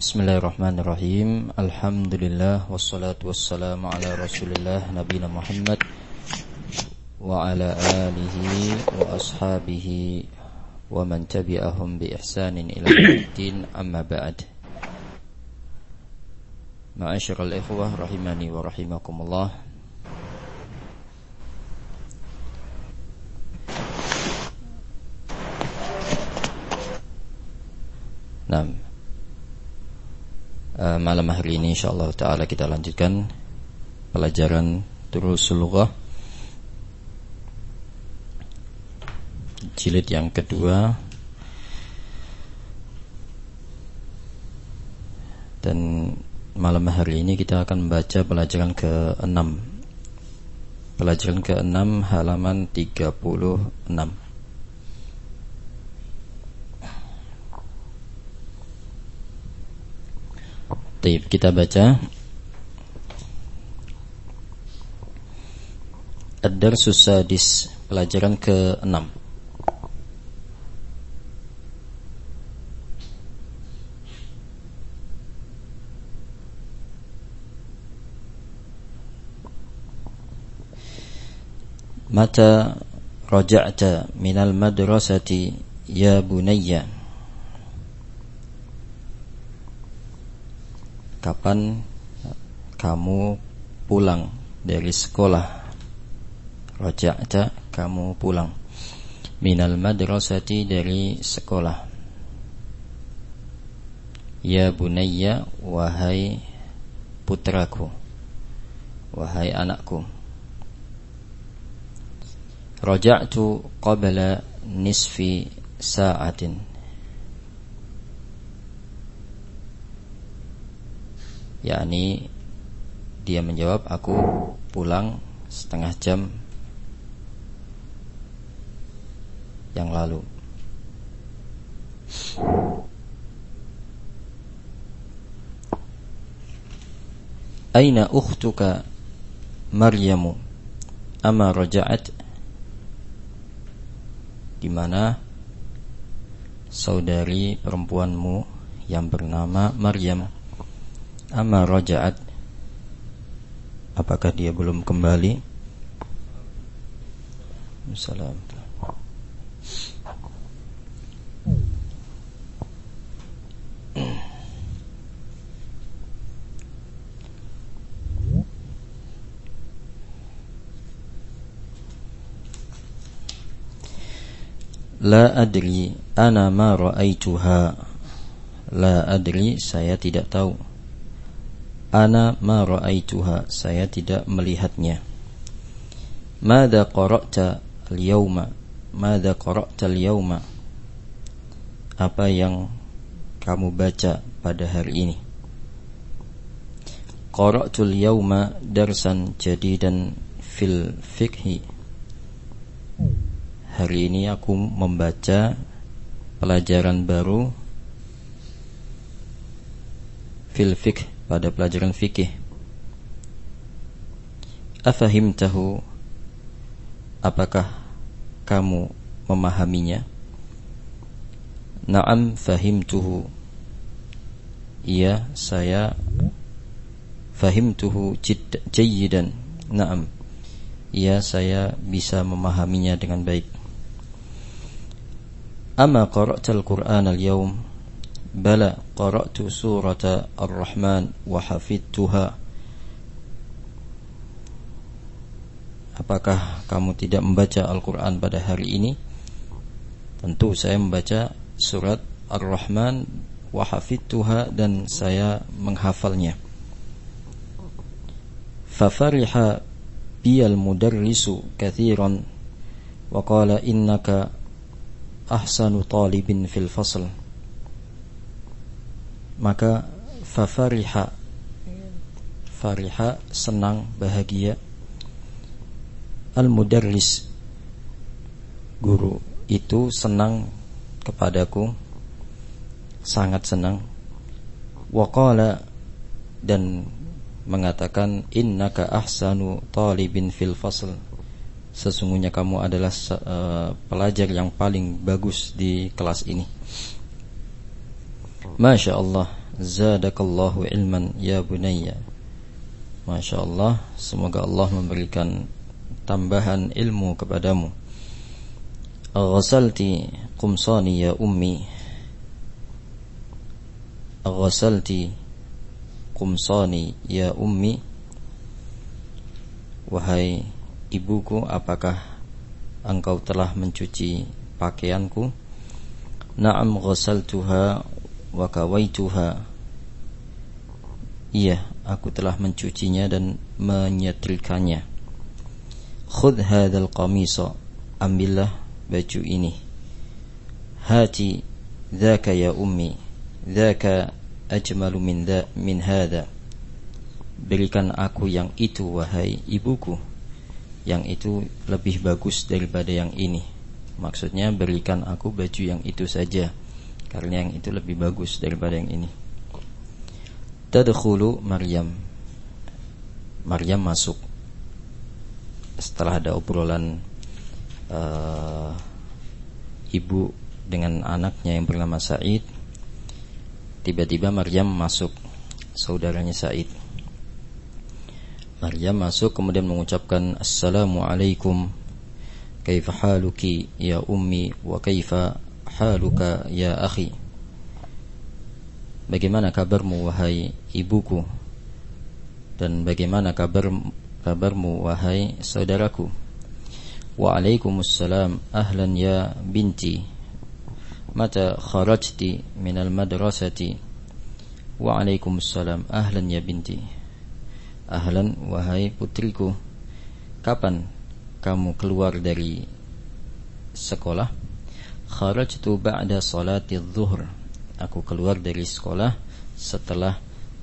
Bismillahirrahmanirrahim. Alhamdulillah wassalatu wassalamu ala Rasulillah nabiyina Muhammad wa ala alihi wa ashabihi wa man tabi'ahum bi ihsanin ila yaumiddin, amma ba'd. Ma'asyiral ikhwah rahimani wa rahimakumullah. Malam hari ini insyaallah ta'ala kita lanjutkan pelajaran Durusul Lughah jilid yang kedua, dan malam hari ini kita akan membaca pelajaran ke-6 halaman 36. Baik, kita baca Ad-Darsus Sadis, pelajaran ke-6. Mata raja'ta minal madrasati ya bunayya. Kapan kamu pulang dari sekolah? Raja'ta, kamu pulang. Minal madrasati, dari sekolah. Ya bunayya, wahai putraku, wahai anakku. Raja'tu qabla nisfi sa'atin. Yakni dia menjawab, aku pulang setengah jam yang lalu. Aina ukhtuka Maryamu ama raja'at? Di mana saudari perempuanmu yang bernama Maryam? Amma raja'at, apakah dia belum kembali? Assalam. La adri ana ma ra'aituha. La adri, saya tidak tahu. Ana ma ra'aituha, saya tidak melihatnya. Madza qara'ta al-yawma? Madza qara'ta al-yawma? Apa yang kamu baca pada hari ini? Qara'tul yawma darsan jadidan fil fiqhi. Hari ini aku membaca pelajaran baru fil fiqh, pada pelajaran fikih. Afahimtahu, apakah kamu memahaminya? Na'am fahimtuhu, iya saya fahimtuhu jayyidan. Na'am, iya saya bisa memahaminya dengan baik. Ama qara'tal Qur'an al-yawm? Bala qara'tu surata Ar-Rahman wa hafidtuha. Apakah kamu tidak membaca Al-Quran pada hari ini? Tentu saya membaca surat Ar-Rahman wa hafidtuha, dan saya menghafalnya. Fafariha biyal mudarrisu kathiran wa qala innaka ahsanu talibin fil fasl. Maka fafariha, fariha senang, bahagia, al-mudarris guru itu senang kepadaku, sangat senang. Wa qala, dan mengatakan, innaka ahsanu talibin fil fasl, sesungguhnya kamu adalah pelajar yang paling bagus di kelas ini. Masya Allah, Zadakallahu ilman ya bunayya. Masya Allah, semoga Allah memberikan tambahan ilmu kepadamu. Ghasalti qumsani ya ummi. Ghasalti qumsani ya ummi. Wahai ibuku, apakah engkau telah mencuci pakaianku? Na'am ghasaltuha wa kawaituha. Iya, aku telah mencucinya dan menyetrikanya. Khudh hadzal qamisa, ambillah baju ini. Hati dzaka ya ummi, dzaka ajmalu min hadza. Berikan aku yang itu wahai ibuku, yang itu lebih bagus daripada yang ini. Maksudnya berikan aku baju yang itu saja, karena yang itu lebih bagus daripada yang ini. Tadkhulu Maryam. Maryam masuk. Setelah ada obrolan ibu dengan anaknya yang bernama Sa'id, tiba-tiba Maryam masuk, saudaranya Sa'id. Maryam masuk kemudian mengucapkan Assalamualaikum, kaifa haluki ya ummi wa kaifa haluka ya akhi. Bagaimana kabarmu wahai ibuku, dan bagaimana kabarmu wahai saudaraku. Waalaikumsalam ahlan ya binti, mata kharajti minal madrasati. Waalaikumsalam ahlan ya binti. Ahlan wahai putriku, kapan kamu keluar dari sekolah? Kharajtu ba'da salati adh-dhuhr. Aku keluar dari sekolah setelah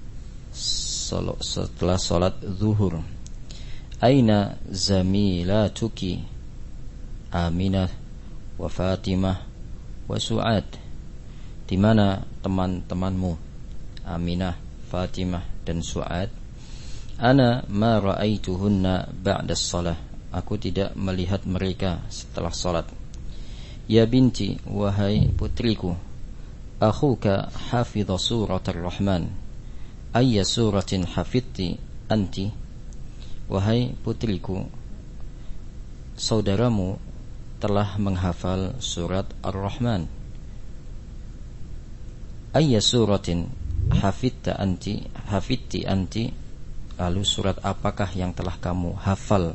salat zuhur. Aina zamilatuki Aminah wa Fatimah wa Su'ad. Di mana teman-temanmu Aminah, Fatimah dan Su'ad? Ana ma ra'aituhunna ba'da shalah. Aku tidak melihat mereka setelah salat. Ya binti, wahai putriku, akhuka hafidha surat ar-Rahman. Ayya suratin hafidti anti? Wahai putriku, saudaramu telah menghafal surat ar-Rahman. Ayya suratin hafidta anti? Hafidti anti? Lalu surat apakah yang telah kamu hafal?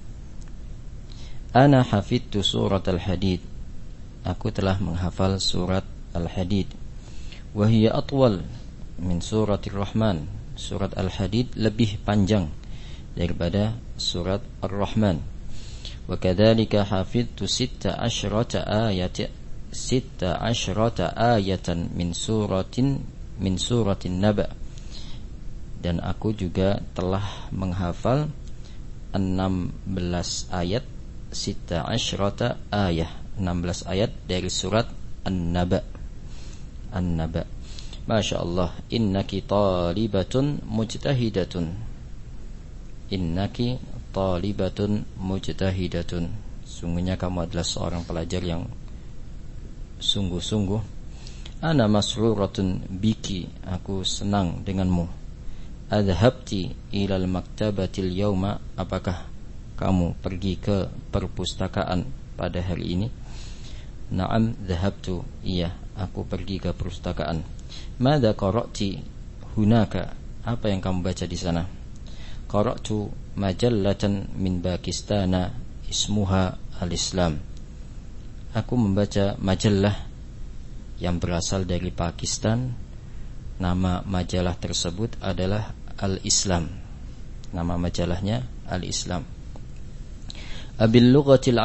Ana hafidtu surat al-Hadid. Aku telah menghafal surat al-Hadid. Wahia atwal min surat ar-Rahman. Surat al-Hadid lebih panjang daripada surat ar-Rahman. Wa kadzalika hafidtu 16 ayatan min suratin Naba. Dan aku juga telah menghafal 16 ayat 16 ayat 16 ayat dari surat An-Naba. An-Naba. Masya Allah. Innaki talibatun mujtahidatun. Innaki talibatun mujtahidatun. Sungguhnya kamu adalah seorang pelajar yang sungguh-sungguh. Ana masruratun biki. Aku senang denganmu. Adhabti ilal maktabatil yawma. Apakah kamu pergi ke perpustakaan pada hari ini? Na'am dhahabtu. Iya, aku pergi ke perpustakaan. Mada qara'ti hunaka? Apa yang kamu baca di sana? Qara'tu majallatan min Pakistan ismuha al-Islam. Aku membaca majalah yang berasal dari Pakistan. Nama majalah tersebut adalah Al-Islam. Nama majalahnya Al-Islam. Abil lughatil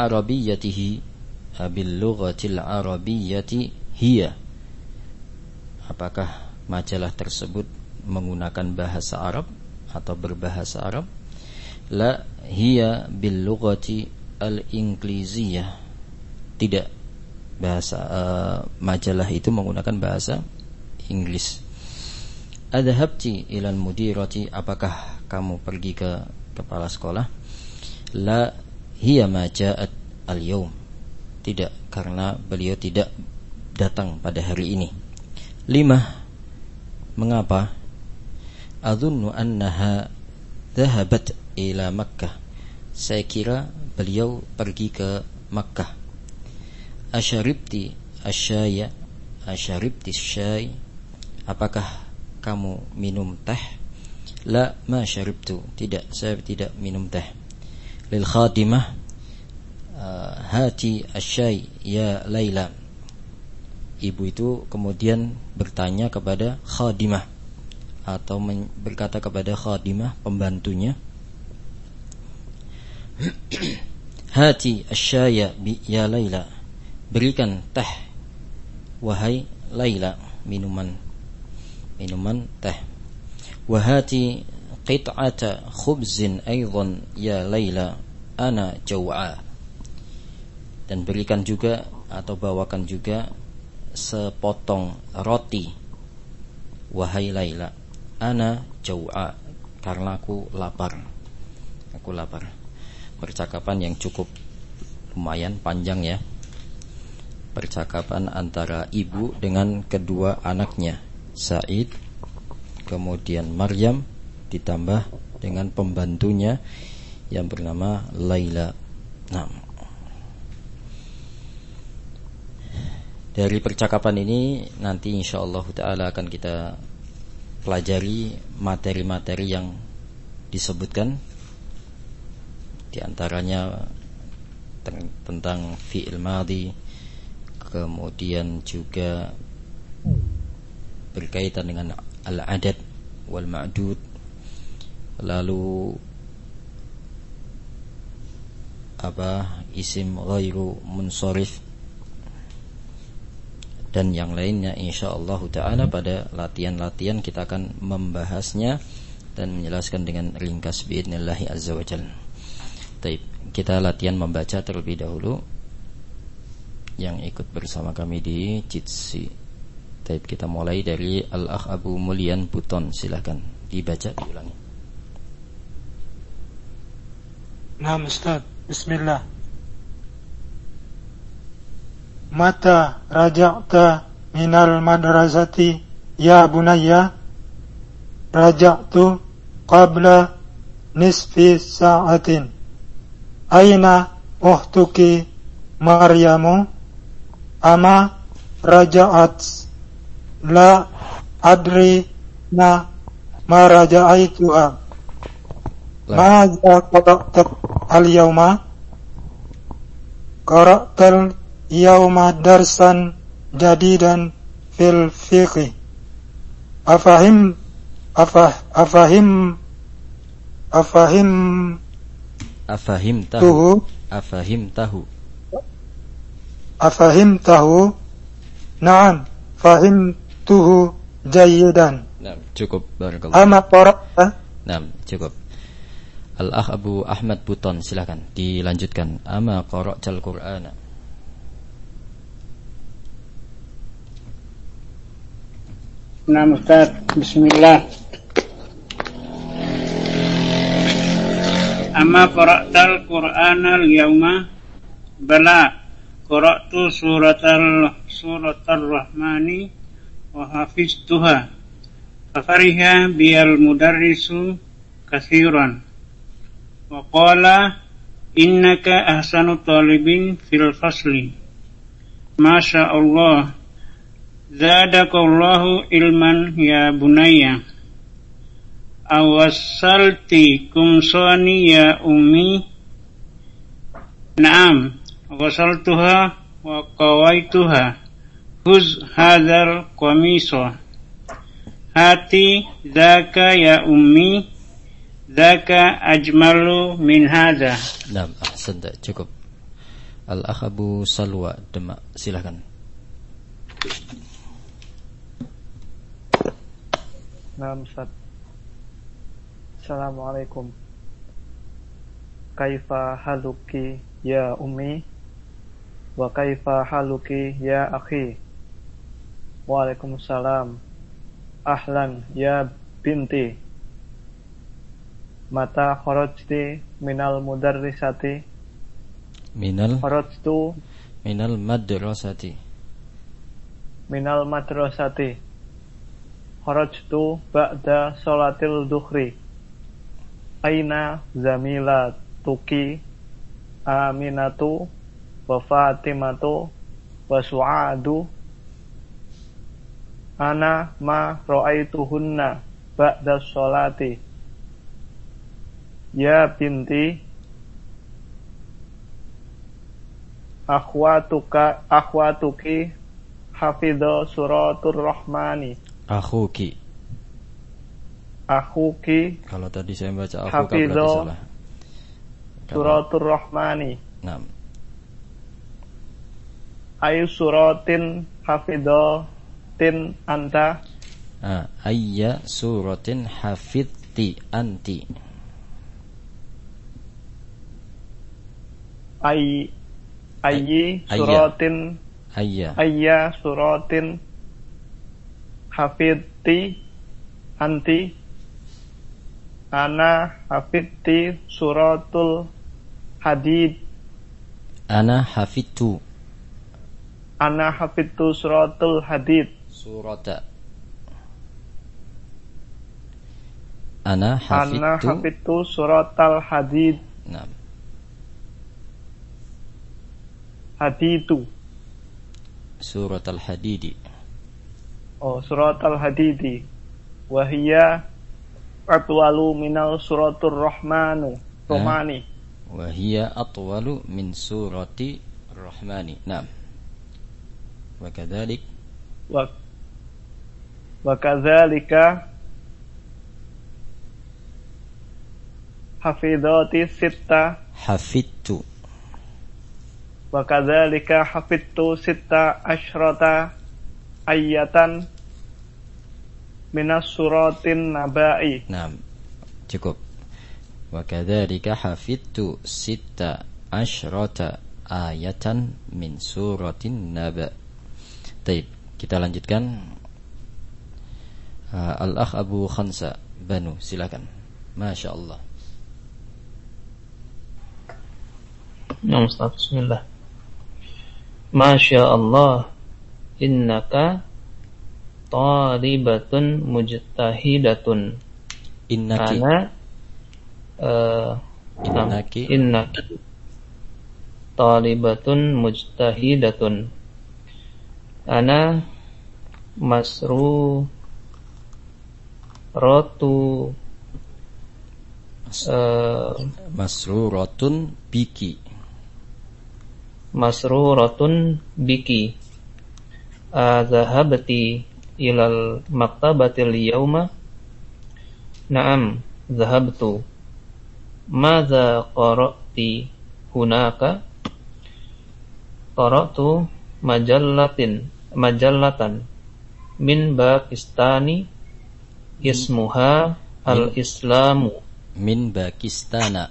arabiyyati hiya. Apakah majalah tersebut menggunakan bahasa Arab atau berbahasa Arab? La hiya bil lughati al-ingliziyah. Tidak, bahasa majalah itu menggunakan bahasa Inggris. Adhabti ilal mudirati. Apakah kamu pergi ke kepala sekolah? La hiya ma ja'at al-yawm. Tidak, karena beliau tidak datang pada hari ini. 5. Mengapa? Adhunnu annaha dhahabat ila Makkah. Saya kira beliau pergi ke Makkah. Asharibti asyaya, asharibti syai, apakah kamu minum teh? La ma syaribtu, tidak, saya tidak minum teh. Lil khadimah, hati asyai ya Laila. Ibu itu kemudian bertanya kepada khadimah, atau berkata kepada khadimah, pembantunya, hati asyaya ya Laila, berikan teh wahai Laila, minuman teh. Wahati qit'ata khubzin aidan ya Laila, ana jaw'a. Dan berikan juga atau bawakan juga sepotong roti wahai Laila, ana jaw'a, karena aku lapar. Percakapan yang cukup lumayan panjang ya. Percakapan antara ibu dengan kedua anaknya, Sa'id, kemudian Maryam, ditambah dengan pembantunya yang bernama Laila. Nah, dari percakapan ini nanti insyaallah ta'ala akan kita pelajari materi-materi yang disebutkan, di antaranya tentang fi'il madhi, kemudian juga berkaitan dengan al-adad wal ma'dud, lalu isim ghairu munsharif, dan yang lainnya insyaallah ta'ala. Pada latihan-latihan kita akan membahasnya dan menjelaskan dengan ringkas biidznillah azza wajalla. Baik, kita latihan membaca terlebih dahulu. Yang ikut bersama kami di Jitsi, baik, kita mulai dari Al-Akh Abu Mulyan Buton, silakan dibaca, diulangi. Nah, Ustaz, bismillah. Mata raja'ta minal madrasati ya bunayya? Raja'tu qabla nisfi sa'atin. Aina ukhtuki Maryamu? Ama raja'at? La adri ma raja'aituha. Maza qara'ta al-yawma? Qara'tal yawma darsan jadidan fil fiqh. Afahimtahu? Na'am, fahimtuhu jayyidan. Nah, cukup, barakallahu. Ama qara'ta? Nah, cukup. Al-Akh Abu Ahmad Buton, silakan dilanjutkan. Ama qara'tal Qur'ana? Nah, Ustaz, bismillah. Amma qara'tal Qur'ana al-yawma? Bala, qara'tu suratal Rahmani wa hafiztuha. Fafariha biyal mudarrisu kathiran. Wa qala innaka ahsanu talibin fil fasli. Masya Allah. Zadakallahu ilman ya bunayya. Awassalti kumsani ya ummi? Naam, wasaltuha wa qawaituha. Huz hadzal qamisa. Hati zaka ya ummi, zaka ajmalu min hadza. Nah, ahsanta, cukup. Al-Akh Abu Salwa Demak, silakan. Nah, Ustaz. Assalamualaikum. Kaifa haluki ya ummi? Wa kaifa haluki ya akhi? Waalaikumsalam. Ahlan ya binti. Mata kharajti minal mudarrisati? Kharajtu minal madrasati. kharajtu ba'da sholatil duhri. Aina zamilatuki Aminatu wa Fatimatu wa Su'adu. Ana ma ra'aituhunna ba'da sholati. Ya binti, akhwatuki hafidho suratul rahmani. Akhuki. Kalau tadi saya baca akhuka hafidho berarti salah. Suratul rahmani. Nah. Ayu suratin hafidho tin anta. Ayya suratin hafidti anti. Ayya suratin hafidti anti. Ana hafidti suratul hadid. Ana hafidtu suratul hadid. Surata. Ana hafidtu suratal hadid. Nah. Hadidu. Suratal hadidi. Suratal hadidi. Wahiyya atwalu minal suratul rahmani. Wahiyya atwalu min surati rahmani. Naam. Wa kadzalika hafidhati sitta. Hafidtu. Wa kadzalika hafidtu sitta asyrata ayatan minas suratin naba'i. Naam. Cukup. Wa kadzalika hafidtu sitta asyrata ayatan min suratin naba'. Baik, kita lanjutkan. Al-Akh Abu Khansa Banu, silakan. Masya Allah. Ya Ustaz, bismillah. Masya Allah, innaka talibatun mujtahidatun. Innaki. Innaki talibatun mujtahidatun. Ana masruratun biki. Masruratun biki. Zahabati ilal maktabatil yawma. Naam, zahabtu. Madza qara'ti hunaka? Qara'tu majallatan min Pakistani ismuha al-Islamu. Min Pakistana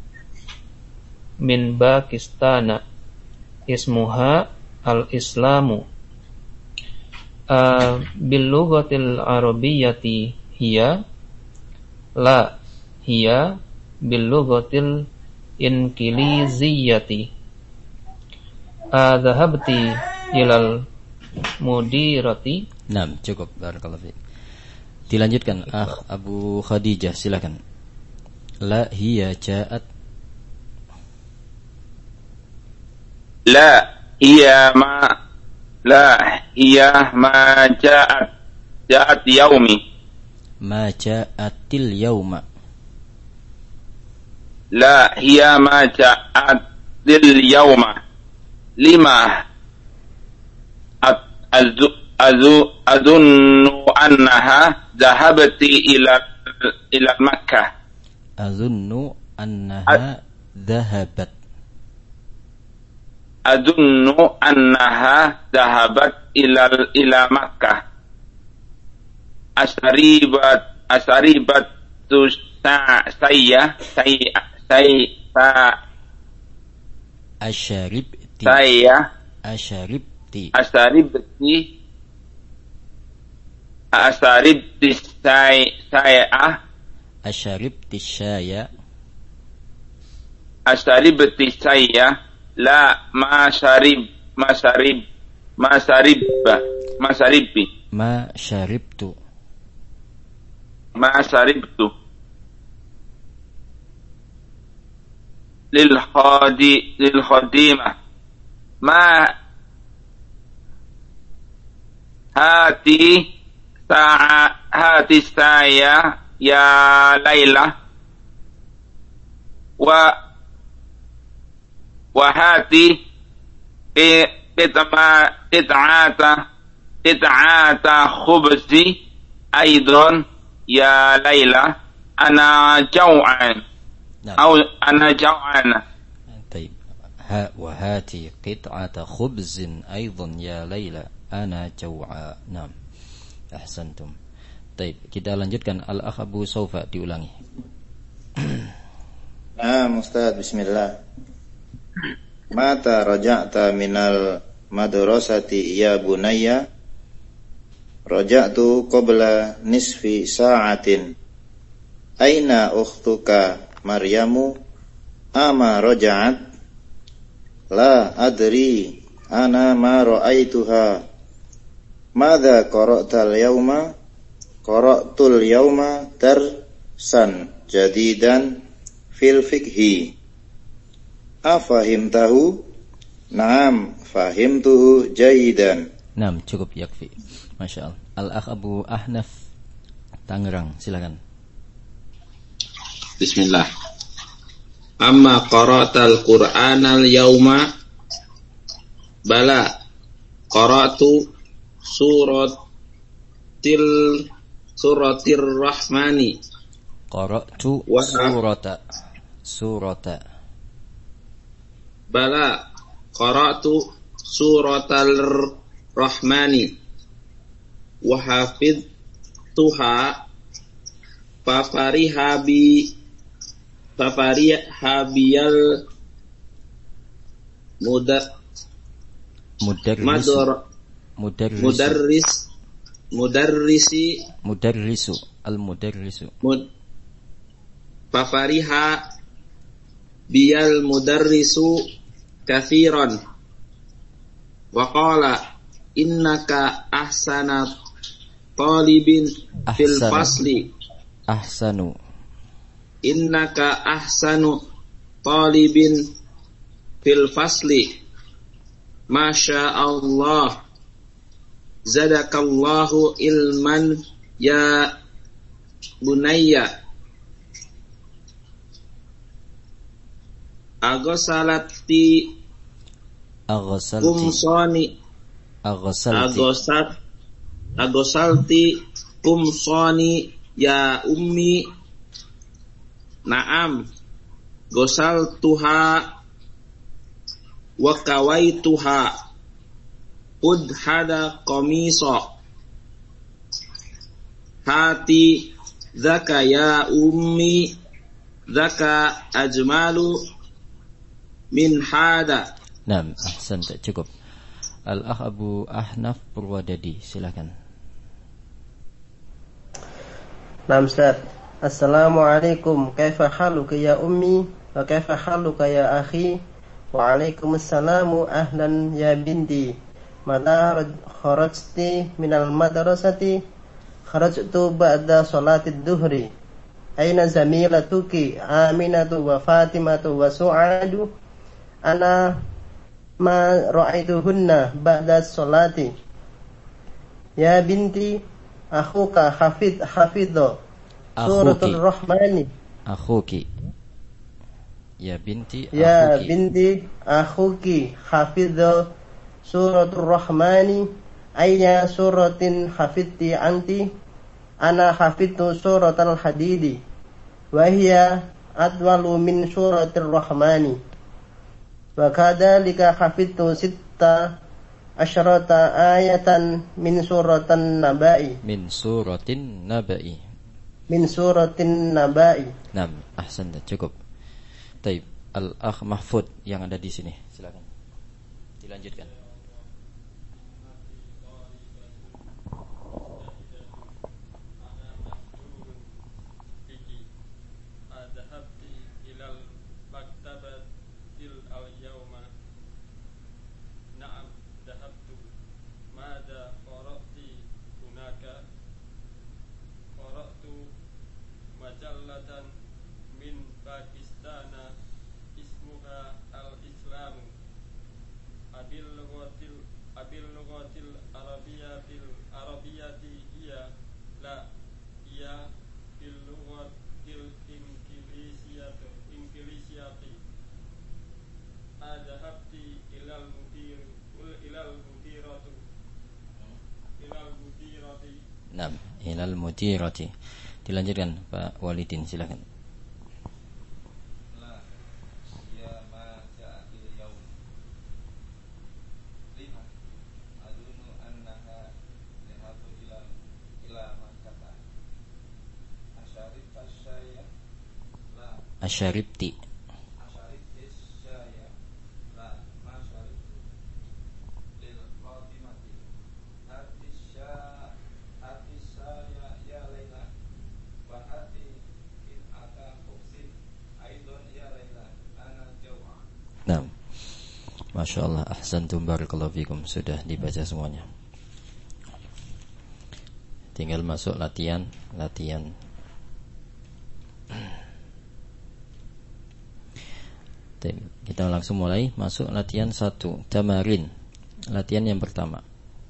ismuha al-Islamu. Bil lughatil arabiyyati hiya la hiya bil lughatil inkiliziyyati. Dhahabti ilal mudirati. Naam, cukup. Barakallahu fiik. Dilanjutkan Abu Khadijah, silakan. La hiya ja'at. La hiya ma ja'at yaumi. Ma ja'atil yauma. La hiya ma ja'atil yauma. Lima azunnu annaha dhahabti ila Makkah. Azunnu annaha dhahabat. Azunnu annaha dhahabat ila Makkah. Asaribat tu saya Asharibti saya la masaribtu. ma saribtu lil khadimah ma hati saya ya Laila wa hati qit'ata khubzi aidan ya Laila ana jau'an au ana jau'an. طيب وهاتي قطعة خبز أيضا يا ليلى أنا جوعا. نعم أحسنتم. طيب kita lanjutkan. Al-akh Abu Saufa diulangi. Ustaz, bismillah. Mata raja'ta minal madrasati ya bunayya? Raja'tu qabla nisfi sa'atin. Aina ukhtuka Maryamu? Ama raja'at? La adri ana ma ra'aituha. Madza qara'tal yawma? Qara'tul yawma darsan jadidan fil fiqhi. Afahimtahu? Naam, fahimtuhu jayidan. Naam, cukup yakfi. Masya Allah. Al-akh Abu Ahnaf Tangerang, silakan. Bismillah. Amma qara'tal Qur'anal yawma? Bala qara'tu suratir rahmani. Qara'tu surata. Bala qara'tu suratal rahmani wa hafidtuha fafarihabiyal fafariha biyal mudarrisu kathiran wa qala innaka ahsana talibin fil fasli. Innaka ahsanu talibin fil fasli. Masya Allah. Zadakallahu ilman ya bunayya. Agosalti kumsoni ya ummi. Naam, gosaltuha wa kawaituha hada qamisa. Hati zaka ya ummi, zaka ajmalu min hada. Naam, ahsanta, cukup. Al-akh Abu Ahnaf Purwadadi, silakan. Naam, Ustaz. Assalamualaikum, kaifa haluka ya ummi wa kaifa haluka ya akhi? Wa alaikumussalamu ahlan ya binti. Mata kharajti minal madrasati? Kharajtu ba'da salatid duhri. Aina zamilatuki Aminatu wa Fatimatu wa Su'adu? Ana ma ra'aituhunna ba'da salati. Ya binti, akhuka hafidho Suratul Rahmani. Akhuki. Ya binti, akhuki. Ya binti, akhuki hafidhu Suratul Rahmani. Ayya suratin hafidti anti? Ana hafidtu Suratul Hadidi. Wahia adwalu min Suratul Rahmani. Wa kadhalika hafidtu sitta asyrata ayatan min Suratul Naba'i. Min suratin Naba'i. Min suratin Naba'i. Naam, ahsan, cukup. Taib, Al-akh Mahfud yang ada di sini, silakan. Dilanjutkan. mudirati. Dilanjutkan Pak Walidin, silakan. Asyaribti. Nah, Masya Allah, ahsantum barakallahu fikum. Sudah dibaca semuanya. Tinggal masuk latihan. Kita langsung mulai masuk latihan 1. Tamarin. Latihan yang pertama.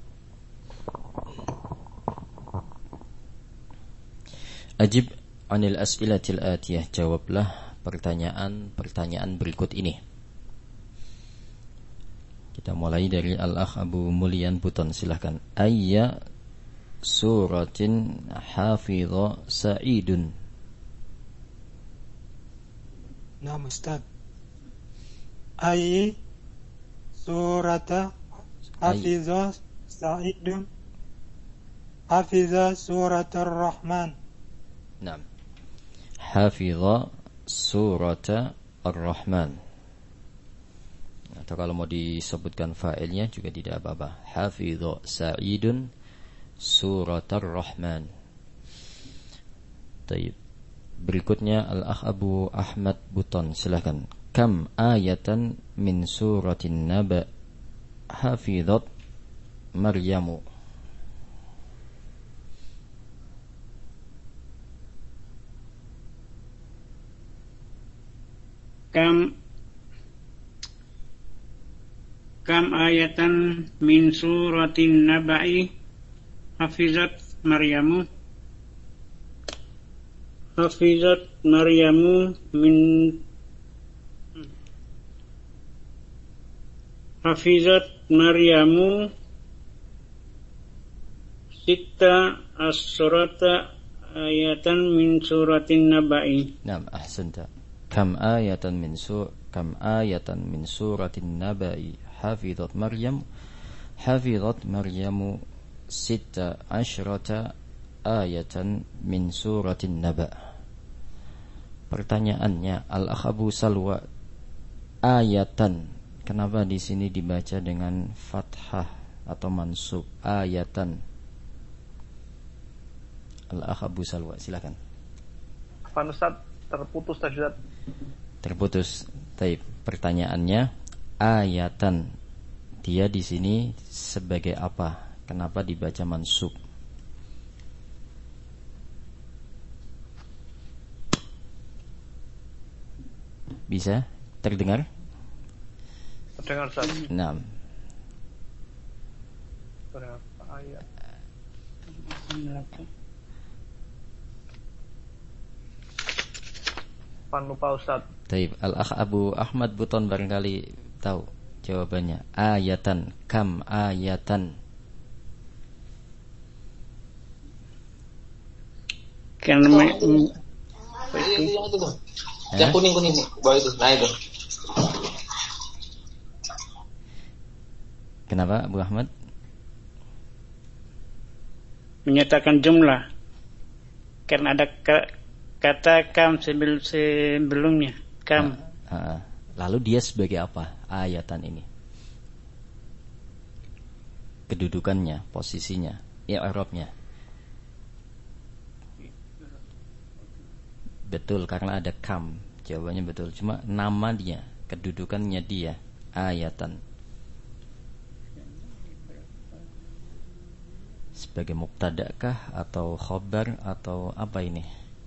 Ajib anil as'ilatil atiyah. Jawablah pertanyaan berikut ini. Kita mulai dari Al-Akh Abu Mulyan Buton, silahkan. Ayya suratin hafidha Sa'idun. Naam Ustaz. Ayy surata hafidha Sa'idun. Hafidha surat Ar-Rahman. Naam. Hafidha surat Ar-Rahman. Atau kalau mau disebutkan fa'ilnya juga tidak apa-apa. Hafidha Sa'idun surat Ar-Rahman. Baik. Berikutnya Al-Akh Abu Ahmad Buton, silahkan. Kam ayatan min suratin Naba hafidhat Maryamu. Kam ayatan min suratin Naba'i hafizat Maryamu. Hafizat Maryamu min Hafizat Maryamu Sita as-surata ayatan min suratin Naba'i. Naam, ahsanta. Kam ayatan min suratin Naba'i hafizat Maryamu Sita asyrata ayatan min suratin Naba'. Pertanyaannya, Al-Akh Abu Salwa, ayatan, kenapa di sini dibaca dengan fathah atau mansub? Ayatan. Al-Akh Abu Salwa, silakan. Afwan Ustaz, terputus tajwid. Terputus. Baik, pertanyaannya, ayatan, dia di sini sebagai apa? Kenapa dibaca mansub? Bisa terdengar? Terdengar Ustaz. 6. Berapa ayat? Lupa Ustaz. Taib. Al-Akh Abu Ahmad Buton barangkali tahu jawabannya. Ayatan. Kam ayatan. Yang kuning-kuning nih, bawah itu. Nah itu. Kenapa Abu Ahmad? Menyatakan jumlah. Karena ada kata kam sebelumnya. Kam. Lalu dia sebagai apa ayatan ini? Kedudukannya, posisinya, i'rabnya. Betul, karena ada kam. Jawabannya betul. Cuma nama dia, kedudukannya dia, ayatan. Sebagai mubtada'kah atau khobar atau apa ini?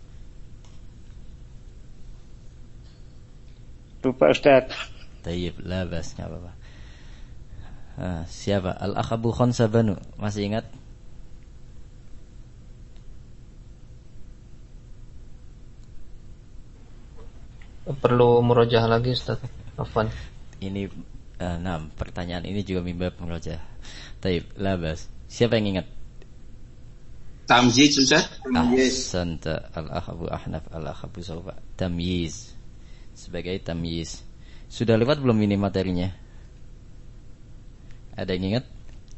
Lupa Ustaz. Tayyib, labas, enggak apa-apa. Siapa? Al-Akh Abu Khonsabanu, masih ingat? Perlu murojaah lagi Ustaz. Afwan. Ini pertanyaan ini juga mimba murojaah. Tayyib, labas. Siapa yang ingat? Tamyiz Ustaz. Ahsanta. Al-akh Abu Ahnaf, al-akh Abu Sawfa. Tamyiz. Sebagai tamyiz. Sudah lewat belum ini materinya? Ada yang ingat?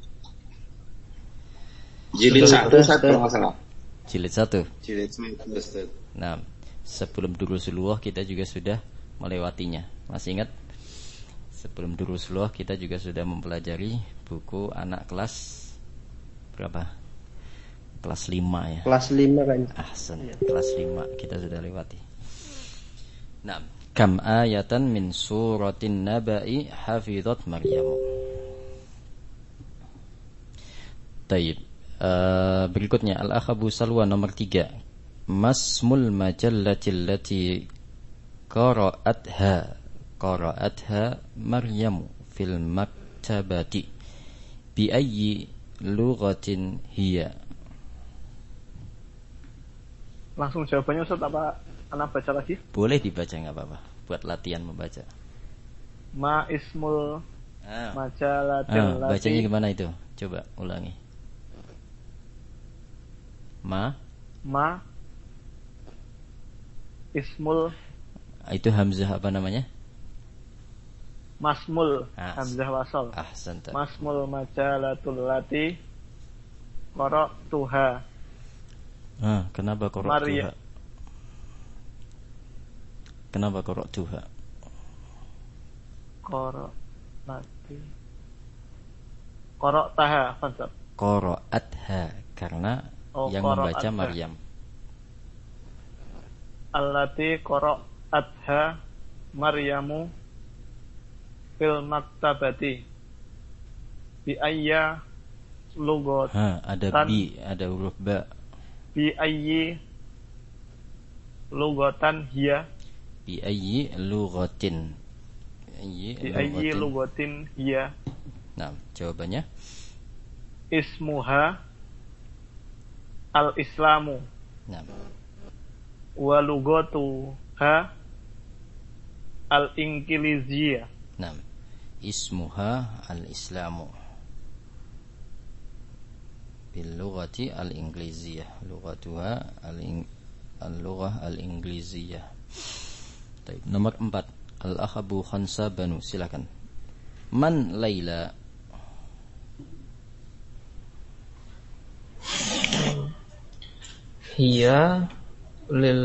Jilid 1 Ustaz kalau enggak salah. Jilid 1. Jilid 1 Ustaz. Nah, sebelum Durusulullah kita juga sudah melewatinya. Masih ingat? Sebelum Durusulullah kita juga sudah mempelajari buku anak kelas berapa? Kelas 5 ya. Kelas 5 kan. Ahsan, kelas 5 kita sudah lewati. Nah, kam ayatan min suratin naba'i hafizat Maryam. Taib. Berikutnya Al-Akh Abu Salwa nomor 3. Masmul majallatil lati qara'atha Maryam fil maktabati bi ayyi lughatin hiya. Langsung jawabannya Ustaz apa anak baca lagi? Boleh dibaca, enggak apa-apa, buat latihan membaca. Ma ismul majalatil lati. Bacanya gimana itu? Coba ulangi. Ma ismul, itu hamzah apa namanya? Masmul, hamzah wasal. Ahsanta. Masmul majalatul lati qara'tuha. Kenapa qara'tuha? Kenapa qara'tuha? Qara'taha, Fansab. Qara'atha, karena yang membaca Maryam. Allati qara'atha Maryamu fil maktabati bi ayya lugot. Ada bi, ada huruf ba. Bi ayyi lugatan hiya. Bi ayyi lugatin. Bi ayyi lugatin hiya. Nah, jawabannya ismuha al-islamu. Nah. Wa lugatuha al-inqiliziyah. Nah, ismuha al-islamu bil lughati al-ingliziyah. Lughatuha al-lughah al-ingliziyah. Baik, nomor 4. Al-Akh Abu Khansa Banu, silakan. Man Laila? Hiya lil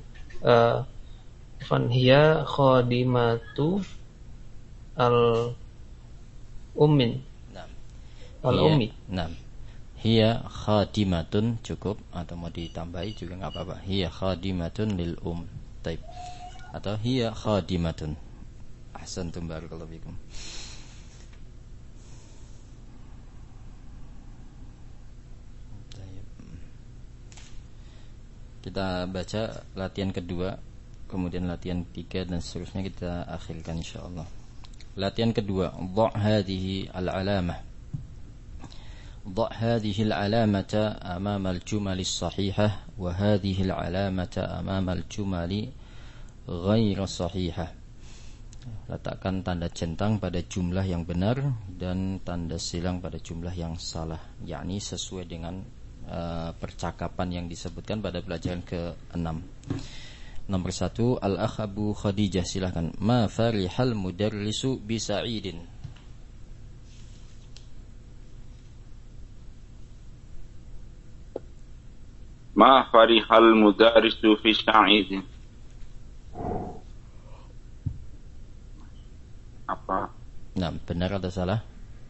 hiya khadimatu al ummin. Naam. Al-ummi. Naam. Hiya khadimatun cukup, atau mau ditambahi juga enggak apa-apa. Hiya khadimatun lil Taib. Atau hiya khadimatun. Ahsantum, barakallahu fikum. Kita baca latihan kedua, kemudian latihan 3 dan seterusnya kita akhirkan insyaallah. Latihan kedua, dha' hadhihi al-alamah. Dha' hadhihi al-alamata amama al-jumal as-sahihah wa hadhihi al-alamata amama al-jumal ghair sahihah. Letakkan tanda centang pada jumlah yang benar dan tanda silang pada jumlah yang salah, yakni sesuai dengan percakapan yang disebutkan pada pelajaran ke-6. Nomor 1, Al-Akh Abu Khadijah, silahkan. Ma farihal mudarrisu bi Sa'idin. Ma farihal mudarrisu fi Sa'idin. Apa? Nah, benar atau salah?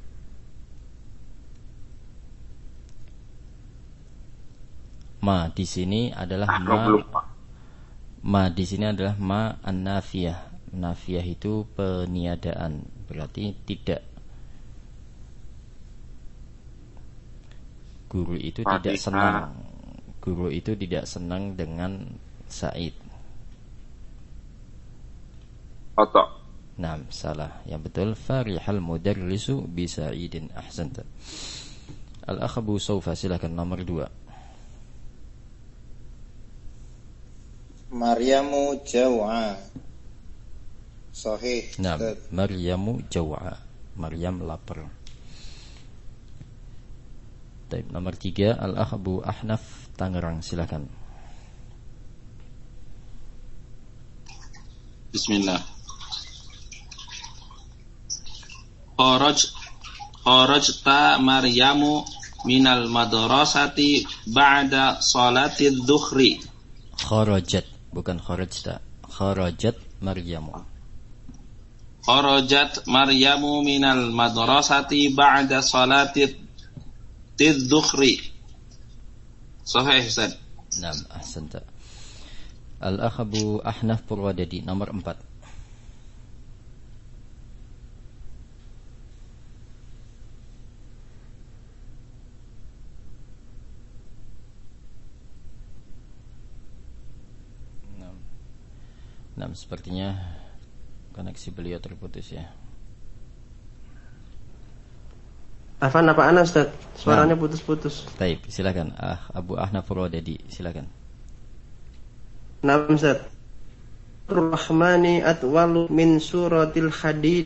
Ma di sini adalah ma di sini adalah ma an-nafiyah. Nafiyah itu peniadaan, berarti tidak. Guru itu tidak senang. Guru itu tidak senang dengan Sa'id. Atau. Nah, salah. Yang betul farihal mudarrisu bi Sa'idin. Ahsanta. Al-Akh Abu Sawfa, silakan nomor 2. Maryamu jaw'a. Sahih. Nah, Maryamu jaw'a. Maryam lapar. Baik, nomor 3 Al-Akh Abu Ahnaf Tangerang, silakan. Bismillah. Kharajta Maryamu minal madrasati ba'da salatidz zuhri. Kharajat, bukan kharajta. Kharajat Maryamu. Kharajat Maryamu minal madrasati ba'da salatidz zuhri. Sahih, Ustaz. Naam, ahsanta. Al-Akh Abu Ahnaf Purwadadi, nomor 4. Nah, sepertinya koneksi beliau terputus ya. Afan apa ana Ustaz? Suaranya putus-putus. Baik, silakan. Abu Ahnaf Purwadadi, silakan. Naam Ustaz. Ar-Rahmani atwalu min suratil Hadid.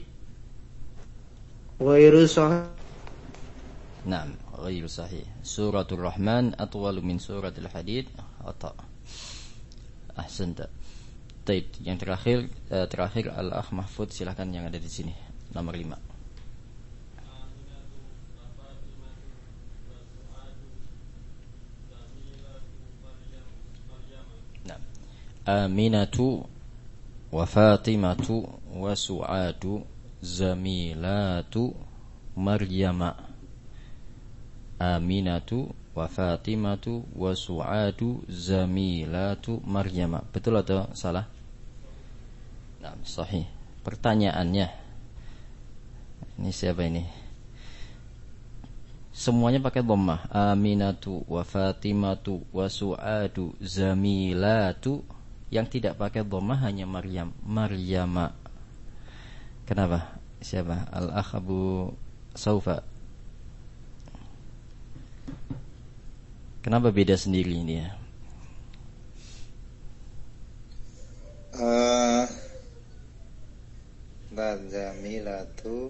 Ghairu sahih. Naam, ghairu sahih. Suratul Rahman atwalu min suratil Hadid. Khata. Ahsanta. Baik, yang terakhir Al-Akh Mahfud, silakan yang ada di sini, nomor 5. Nah, Aminatu wa Fatimatu wa Su'adu Zamilatu Maryama. Aminatu wa Fatimatu wa Su'adu Zamilatu Maryama. Betul atau salah? Nah, sahih. Pertanyaannya, ini siapa ini? Semuanya pakai dhammah. Aminatu wa Fatimatu wa Su'adu Zamilatu. Yang tidak pakai dhammah hanya Maryam, Maryama. Kenapa? Siapa? Al-Akh Abu Saufa. Kenapa beda sendiri ini ya? Zamilatu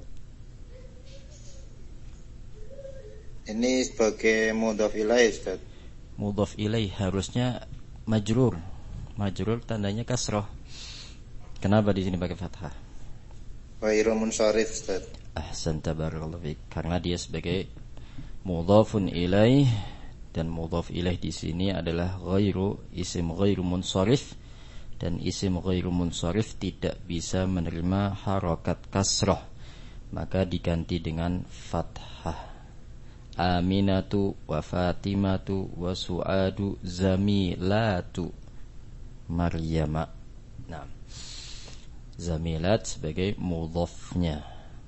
ini sebagai mudhaf ilaih, Ustaz. Mudhaf ilaih harusnya majrur. Majrur tandanya kasrah. Kenapa di sini pakai fathah? Ghairu munsharif, Ustaz. Ahsanta, barakallahu fiik. Karena dia sebagai mudhafun ilaih, dan mudhaf ilaih di sini adalah ghairu, isim ghairu munsharif. Dan isim ghairu munsharif tidak bisa menerima harakat kasrah, maka diganti dengan fathah. Aminatu wa Fatimatu wa Su'adu Zamilatu Maryama. Nah, Zamilat sebagai mudhafnya,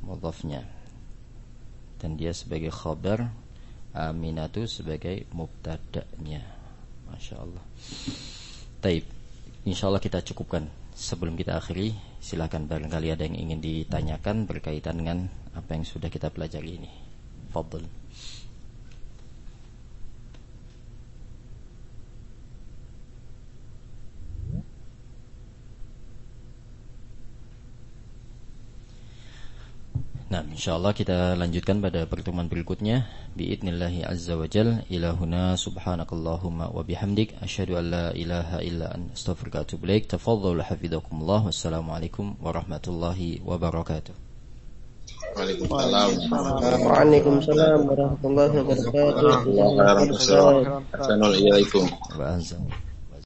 dan dia sebagai khabar, Aminatu sebagai mubtada'nya. Masya Allah. Taib, InsyaAllah kita cukupkan. Sebelum kita akhiri, silakan barangkali ada yang ingin ditanyakan berkaitan dengan apa yang sudah kita pelajari ini. Fadhil. Nah, insyaallah kita lanjutkan pada pertemuan berikutnya biidznillah azza wa jalla. Ila huna subhanakallahumma wa bihamdik asyhadu an la ilaha illa anta astaghfiruka wa atubu ilaik. Tafadhalu hafizakumullah. Wassalamualaikum warahmatullahi wabarakatuh. Waalaikumsalam warahmatullahi wabarakatuh. Assalamualaikum. Wa